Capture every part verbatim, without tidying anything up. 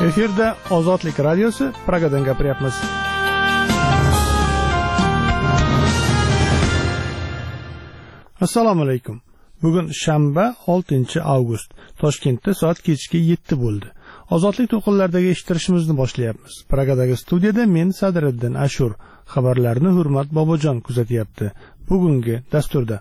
Efirda Ozodlik radiosi, Pragadan gapiryapmiz. Assalomu alaykum. Bugun shanba, oltinchi avgust. Toshkentda soat kechki yetti bo'ldi. Ozodlik to'lqinlaridagi eshittirishimizni boshlayapmiz. Pragadagi studiyada men Sadriddin Ashur, xabarlarni Hurmat Bobojon kuzatyapti. Bugungi dasturda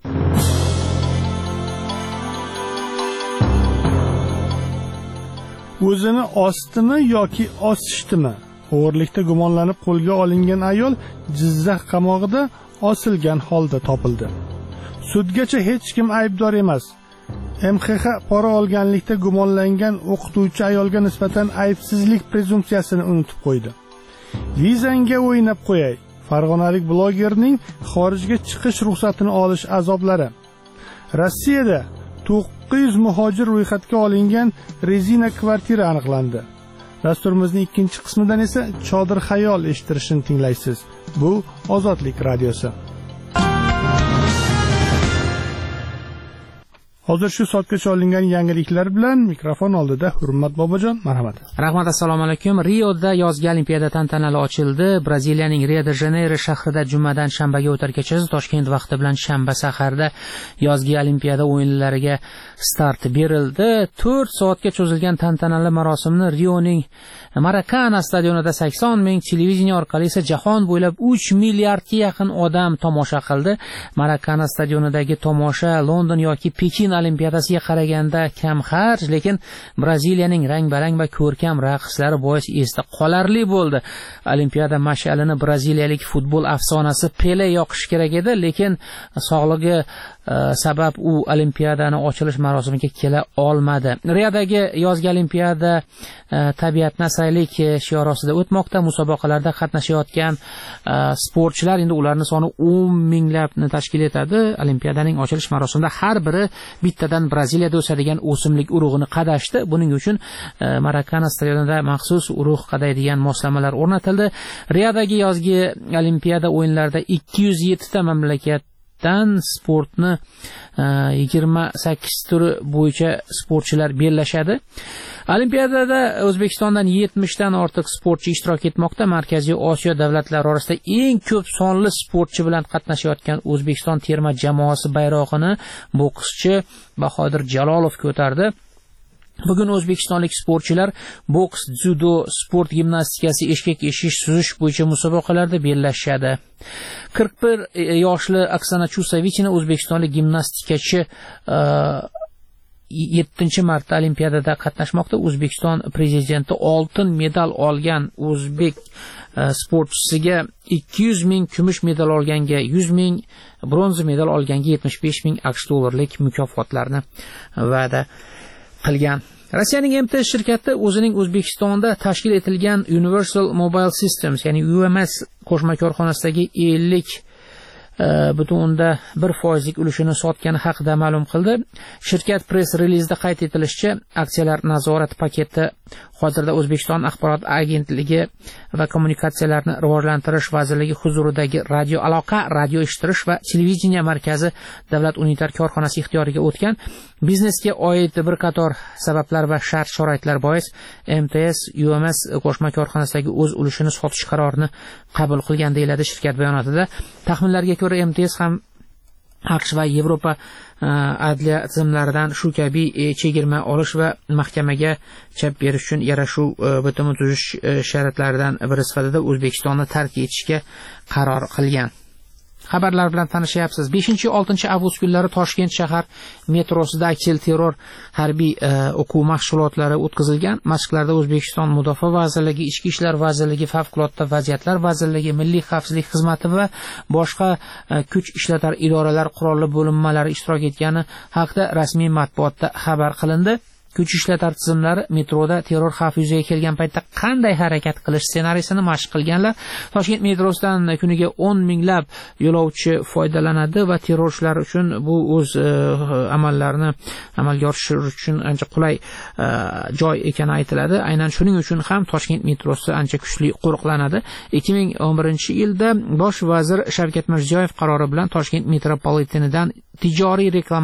o'zini ostimi yoki osishdimi? O'g'irlikda gumonlanib qo'lga olingan ayol Jizzax qamog'ida osilgan holda topildi. Sudgacha hech kim aybdor emas. M X X pora olganlikda gumonlangan o'qituvchi ayolga nisbatan aybsizlik prezumpsiyasini unutib qo'ydi. Vizanga o'ynab qo'yay. Farg'onalik blogerning xorijga chiqish ruxsatini olish azoblari. Rossiyada to'qqiz yuz muhojir ro'yxatga olingan rezina kvartira aniqlandi. Dasturimizning ikkinchi qismidan esa Chodir xayol eshittirishini tinglaysiz. Bu Ozodlik radiosi. Hozir shu soatgacha olingan yangiliklar bilan mikrofon oldida Hurmat Bobojon, marhamat. Rahmat, assalomu alaykum. Rioda yozgi olimpiada tantanali ochildi. Braziliyaning Rio-de-Janeyro shahrida jumadan shanbaga o'tar kechasi Toshkent vaqti bilan shanba saharda yozgi olimpiada o'yinlariga start berildi. to'rt soatga cho'zilgan tantanali marosimni Rioning Maracana stadionida sakson ming, televideniya orqali esa jahon bo'ylab uch milliardga yaqin odam tomosha qildi. Maracana stadionidagi tomosha London yoki Pekin olimpiadasiga qaraganda kam xarj, lekin Braziliyaning rang-barang va ko'rkam raqslari bois esda qolarli bo'ldi. Olimpiada mash'alini braziliyalik futbol afsonasi Pele yoqish kerak edi, lekin sog'lig'i sabab u olimpiadani ochilish marosimiga kela olmadi. Riodagi yozgi olimpiada tabiatni asraylik shiori ostida o'tmoqda. Musobaqalarda qatnashayotgan sportchilar, endi ularning soni o'n minglabni tashkil etadi. Olimpiadaning ochilish marosimida har biri bittadan Braziliyada o'sadigan o'simlik urug'ini qadashdi. Buning uchun Maracana stadionida maxsus urug' qadaydigan moslamalar o'rnatildi. Riodagi yozgi olimpiada o'yinlarida ikki yuz yetti ta mamlakat dan sportni yigirma sakkiz turi bo'yicha sportchilar bellashadi. Olimpiadada O'zbekistondan yetmishdan ortiq sportchi ishtirok etmoqda. Markaziy Osiyo davlatlari orasida eng ko'p sonli sportchi bilan qatnashayotgan O'zbekiston terma jamoasi bayrog'ini bokschi Bahodir Jalolov ko'tardi. Bugun o'zbekistonlik sportchilar boks, dzyudo, sport gimnastikasi, eshkak eshish, suzish bo'yicha musobaqalarda bellashadi. qirq bir yoshli Oksana Chusovichina o'zbekistonlik gimnastikachi yettinchi marta olimpiadada qatnashmoqda. O'zbekiston prezidenti oltin medal olgan o'zbek sportchisiga ikki yuz ming, kumush medal olganga yuz ming, bronza medal olganga yetmish besh ming aqsh dollarlik mukofotlarni va'da qilgan. Rossiyaning M T S shirkati o'zining O'zbekistonda tashkil etilgan Universal Mobile Systems, ya'ni U M S qo'shma korxonasidagi ellik butun bir foizlik ulushini sotgani haqida ma'lum qildi. Shirkat press relizida qayd etilishicha, aksiyalar nazorati paketi hozirda O'zbekiston axborot agentligi va kommunikatsiyalarni rivojlantirish vazirligi huzuridagi radio aloqa, radio eshittirish va televideniya markazi davlat unitar korxonasi ixtiyoriga o'tgan. Biznesga oid bir qator sabablar va shart-sharoitlar bois M T S U M S qo'shma korxonasidagi o'z ulushini sotish qarorini qabul qilgan deyiladi shirkat bayonotida. Taxminlarga ko'ra M T S ham AQSh va Yevropa adliya tizimlaridan shu kabi chegirma olish va mahkamaga chap berish uchun yarashuv bitimi tuzish shartlaridan biri sifatida O'zbekistonni tark etishga qaror qilgan. Xabarlar bilan tanishyapsiz. beshinchi oltinchi avgust kunlari Toshkent shahar metrosida aksil terror harbiy o'quv mashg'ulotlari o'tkazilgan. Mashqlarda O'zbekiston Mudofaa vazirligi, Ichki ishlar vazirligi, Favqulodda vaziyatlar vazirligi, Milliy xavfsizlik xizmati va boshqa kuch ishlatar idoralar qurolli bo'linmalari ishtirok etgani haqida rasmiy matbuotda xabar qilindi. Kuch ishlatar tizimlari metroda terror xavfi yuzaga kelgan paytda qanday harakat qilish ssenariysini mashq qilganlar. Toshkent metrosidan kuniga o'n minglab yo'lovchi foydalanadi va terrorchilar uchun bu o'z amallarini amalga oshirish uchun ancha qulay joy ekani aytiladi. Aynan shuning uchun ham Toshkent metrosi ancha kuchli qo'riqlanadi. ikki ming o'n birinchi yilda bosh vazir Shavkat Mirziyoyev qarori bilan Toshkent metropolitenidan tijoriy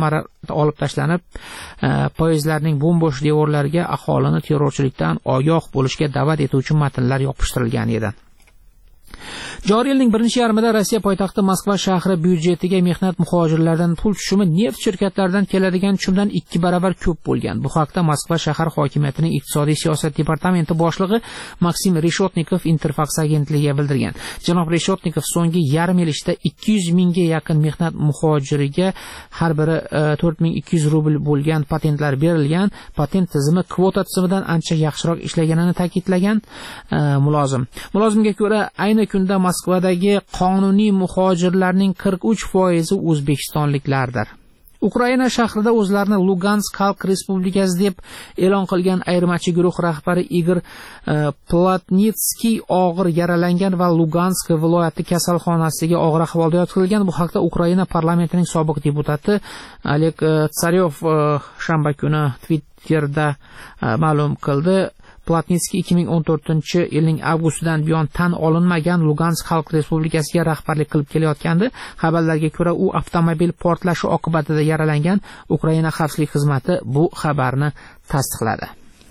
olib tashlanib, poyezdlarning bo'm-bo'sh devorlariga aholini terrorchilikdan ogoh bo'lishga da'vat etuvchi matnlar yopishtirilgan edi. Joriy yilning birinchi yarmida Rossiya poytaxti Moskva shahri byudjetiga mehnat muhojirlaridan pul tushumi neft shirkatlaridan keladigan tushumdan ikki barobar ko'p bo'lgan. Bu haqda Moskva shahar hokimiyatining iqtisodiy siyosat departamenti boshlig'i Maksim Reshotnikov Interfax agentligiga bildirgan. Janob Reshotnikov so'nggi yarim yil ichida ikki yuz mingga yaqin mehnat muhojiriga har biri to'rt ming ikki yuz rubl bo'lgan patentlar berilgan. Patent tizimi kvota tizimidan ancha yaxshiroq ishlaganini ta'kidlagan mulozim. Mulozimga ko'ra, ayni kunda Moskvadagi qonuniy muhojirlarning qirq uch foizi o'zbekistonliklardir. Ukraina shahrida o'zlarini Lugansk Xalq Respublikasi deb e'lon qilgan ayirmachi guruh rahbari Igor Platnitskiy og'ir yaralangan va Lugansk viloyati kasalxonasiga og'ir ahvolda yotqizilgan. Bu haqda Ukraina parlamentining sobiq deputati Oleg Tsarev shanba kuni Twitterda ma'lum qildi. Platnitskiy ikki ming o'n to'rtinchi yilning avgustidan buyon tan olinmagan Lugansk Xalq Respublikasiga rahbarlik qilib kelayotgandi. Xabarlarga ko'ra, u avtomobil portlashi oqibatida yaralangan. Ukraina xavfsizlik xizmati bu xabarni tasdiqladi.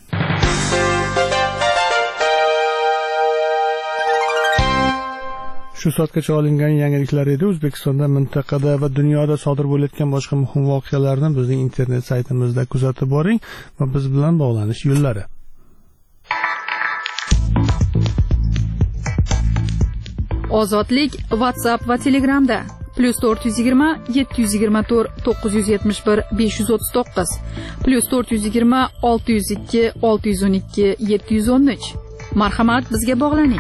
Shu soatgacha olingan yangiliklar edi. O'zbekistonda, mintaqada va dunyoda sodir bo'layotgan boshqa muhim voqealarni bizning internet saytimizda kuzatib boring va biz bilan bog'lanish yo'llari. Ozodlik WhatsApp va Telegramda plus to'rt yuz yigirma yetti yuz yigirma to'rt to'qqiz yuz yetmish bir besh yuz o'ttiz to'qqiz plus to'rt yuz yigirma olti yuz ikki olti yuz o'n ikki yetti yuz o'n uch. Marhamat, bizga bog'laning.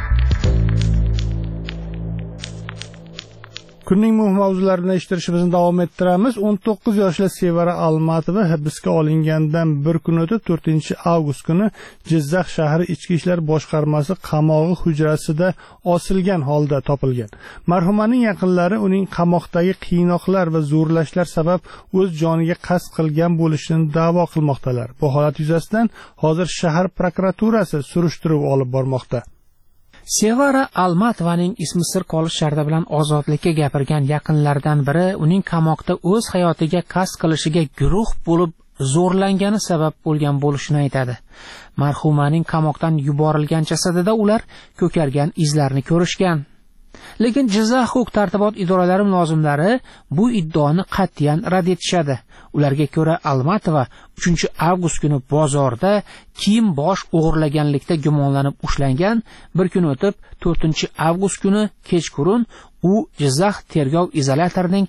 Kunning muhim mavzularini eshittirishimizni davom ettiramiz. o'n to'qqiz yoshli Sevara Almatova hibsga olingandan bir kun o'tib to'rtinchi avgust kuni Jizzax shahri Ichki ishlar boshqarmasi qamog'i hujrasida osilgan holda topilgan. Marhumaning yaqinlari uning qamoqdagi qiynoqlar va zo'rlashlar sabab o'z joniga qasd qilgan bo'lishini da'vo qilmoqdalar. Bu holat yuzasidan hozir shahar prokuraturasi surishtiruv olib bormoqda. Sevara Almatovaning ismi sir qolish sharti bilan ozodlikka gapirgan yaqinlaridan biri uning qamoqda o'z hayotiga qasd qilishiga guruh bo'lib zo'rlangani sabab bo'lgan bo'lishini aytadi. Marhumaning qamoqdan yuborilgan jasadida ular ko'kargan izlarni ko'rishgan. Lekin Jizzax huquq-tartibot idoralari mulozimlari bu iddaoni qat'iyan rad etishadi. Ularga ko'ra, Almatova uchinchi avgust kuni bozorda kiyim bosh o'g'irlaganlikda gumonlanib ushlangan. Bir kun o'tib to'rtinchi avgust kuni kechqurun u Jizzax tergov izolyatorining